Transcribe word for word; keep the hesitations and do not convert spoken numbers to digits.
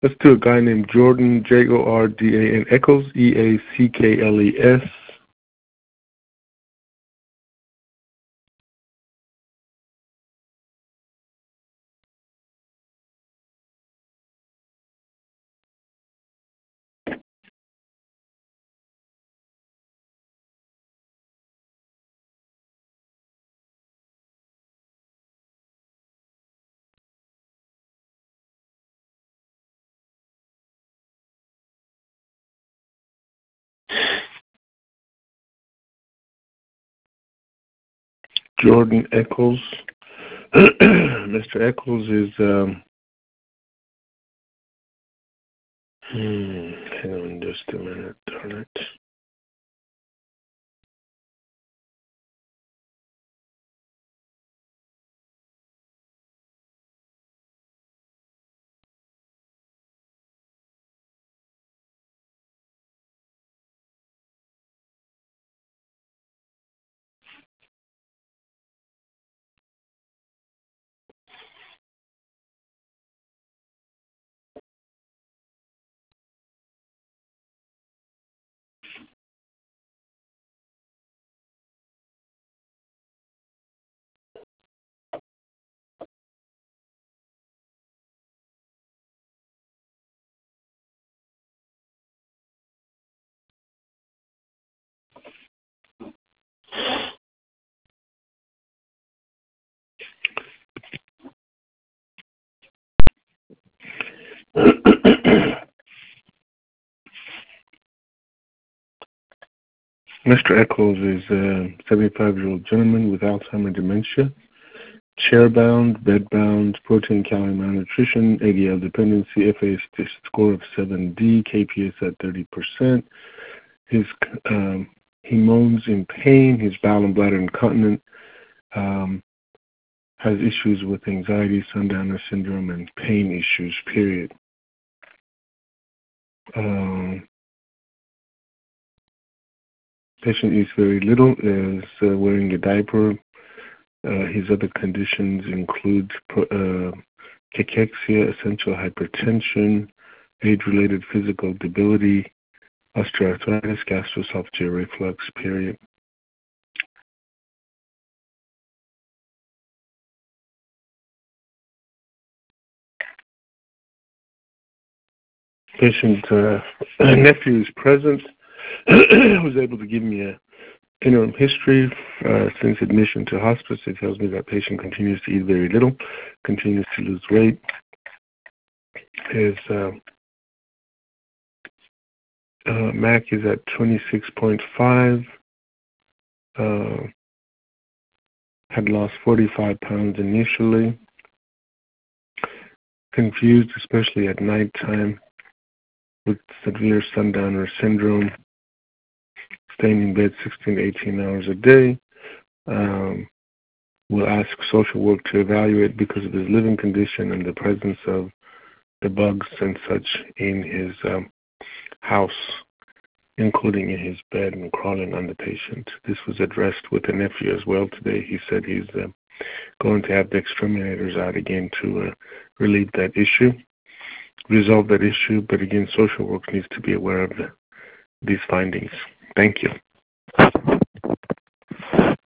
Let's do a guy named Jordan, J O R D A N Eccles, E A C K L E S. Jordan Eccles. Mister Eccles is, um, hmm, hang on just a minute, darn it. Mister Eccles is a seventy-five-year-old gentleman with Alzheimer's dementia, chair-bound, bed-bound, protein calorie malnutrition, A D L dependency, F A S score of seven D, K P S at thirty percent. His, um, he moans in pain, he's bowel and bladder incontinent, um, has issues with anxiety, sundowner syndrome, and pain issues, period. Um, patient eats very little, is uh, wearing a diaper. Uh, his other conditions include uh, cachexia, essential hypertension, age-related physical debility, osteoarthritis, gastroesophageal reflux, period. Patient uh, nephew is present, was able to give me a interim history uh, since admission to hospice. It tells me that patient continues to eat very little, continues to lose weight. His uh, uh, M A C is at twenty-six point five. Uh, had lost forty-five pounds initially. Confused, especially at nighttime, with severe sundowner syndrome. Staying in bed sixteen to eighteen hours a day. Um, we'll ask social work to evaluate because of his living condition and the presence of the bugs and such in his um, house, including in his bed and crawling on the patient. This was addressed with the nephew as well today. He said he's uh, going to have the exterminators out again to uh, relieve that issue, resolve that issue, but again, social work needs to be aware of the, these findings. Thank you.